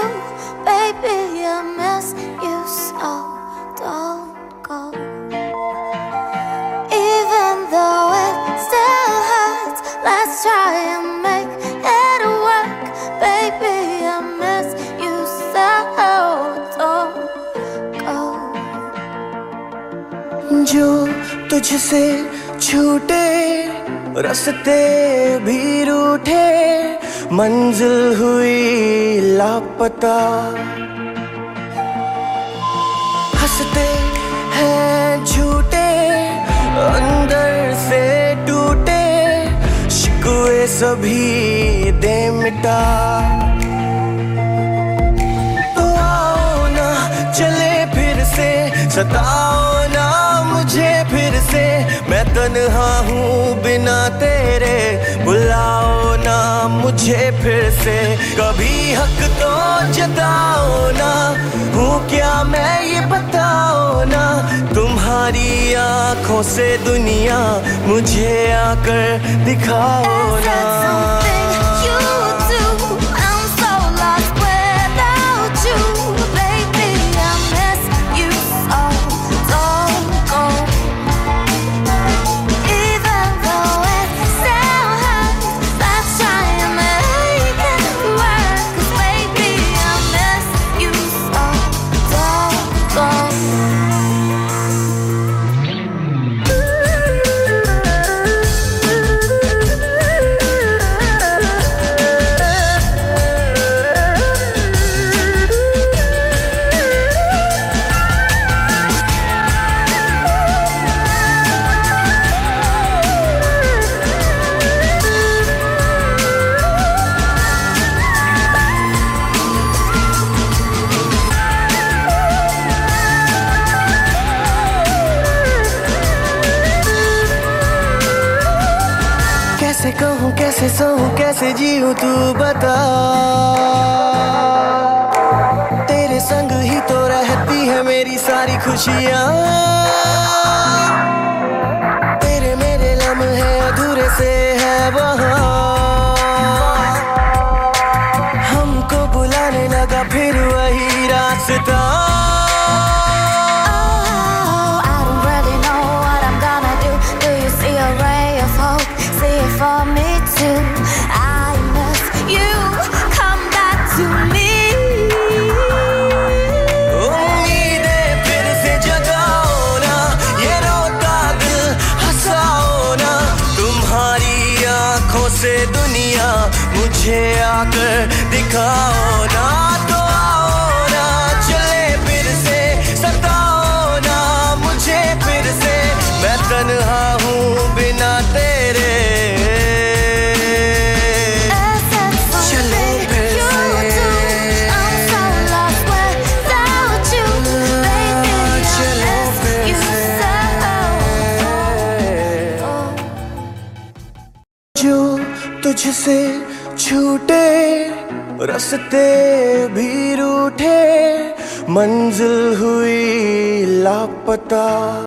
baby, I miss you so. Don't go. Even though it still hurts, let's try and make it work. Baby, I miss you so. Don't go. जो तुझसे छूटे रास्ते भी रूठे, मंजिल हुई लापता। हंसते हैं झूठे, अंदर से टूटे, शिकवे सभी दे मिटा। तो आओ ना चले फिर से, सताओ ना मुझे फिर से, मैं तन्हा हूँ बिना तेरे, बुलाओ ना मुझे फिर से। कभी हक तो जताओ ना, हूँ क्या मैं ये बताओ ना। तुम्हारी आँखों से दुनिया मुझे आकर दिखाओ ना। कैसे कहूँ कैसे सहूँ कैसे जीऊँ तू बता। तेरे संग ही तो रहती है मेरी सारी खुशियाँ। तेरे मेरे लम्हे अधूरे से है वहाँ, हमको बुलाने लगा फिर वही रास्ता। For me too, I miss you. Come back to me. उम्मीदें फिर से जगाओ ना, ये रोता दिल हंसाओ ना। तुम्हारी आँखों से दुनिया मुझे आकर दिखाओ ना। तो आओ ना चले फिर से, सताओ ना मुझे फिर से, मैं तन्हा हूँ बिना तेरे। जो तुझसे छूटे रास्ते भी रूठे, मंजिल हुई लापता।